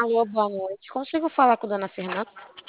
Alô, boa noite. Consigo falar com dona Fernanda?